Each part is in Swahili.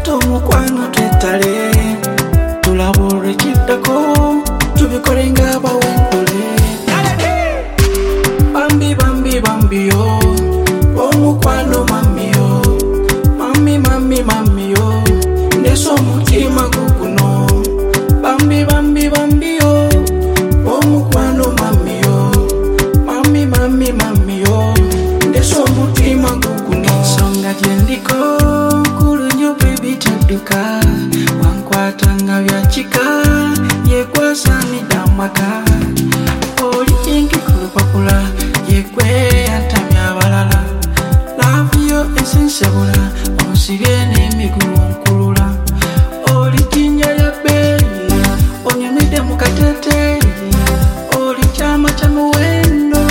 Leto mukwano twetale tulabure kiddako tubikole ng'abawengule. Bambi bambi bambi yo omukwano mami yo mami mami mami yo ndeso omutima guguno. Bambi bambi bambi yo omukwano mami yo mami mami mami yo ndeso omutima guguno. Ensonga gyendiko nkulu nnyo baby tadduka wankwata nga byakika yekwasanidde amaka oli inki ku lupapula yekwe yatamya abalala laavu esinsebula omusibye n'emigulu nkulula oli jinja lya bbeeyi onyumidde mu kateeteeyi oli kyama kya muwendo.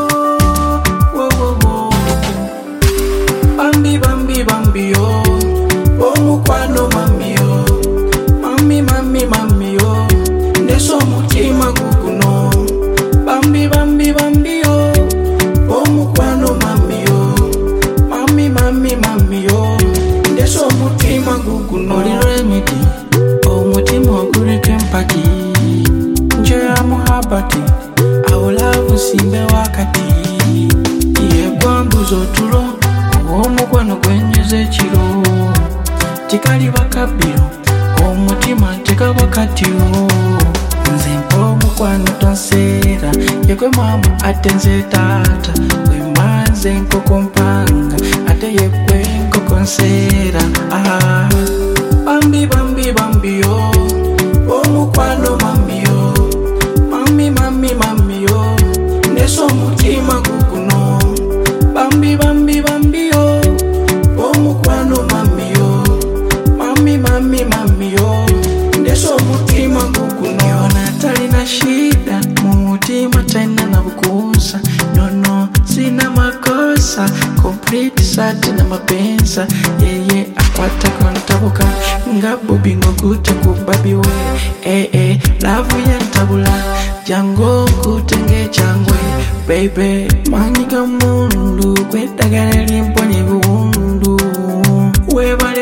Bambi bambi bambi yo omukwano mami yo mami mami mami yo ndeso omutima guguno. Bambi bambi bambi yo omukwano mami yo mami mami mami yo ndeso omutima guguno. Oli remedy omutima oguleko empati njoya muhabati awulavu simbe wakati yegwambuza otulo omukwano gwennyuza ekiro tikali bakabbiro omutima ntekaba katiro. Nze mpa omukwano tonseera yekwe mama ate nze taata wemanze enkoko mpanga ate yekwe enkoko nseera. Bambi bambi bambi yo omukwano mami yo mami mami mami yo ndeso omutima guguno. Bambi bambi bambi yo omukwano mami yo mami mami mami yo ndeso omutima guguno. Yona talina shida mumutima talina na bukunsa nono sina makosa complete sati na mapensa yeye akwata kontabuka nga bubi ngokute ku babi we lavu yantabula jango kutenge changwe baby manyiga mundu kwetagala limponye buwundu weba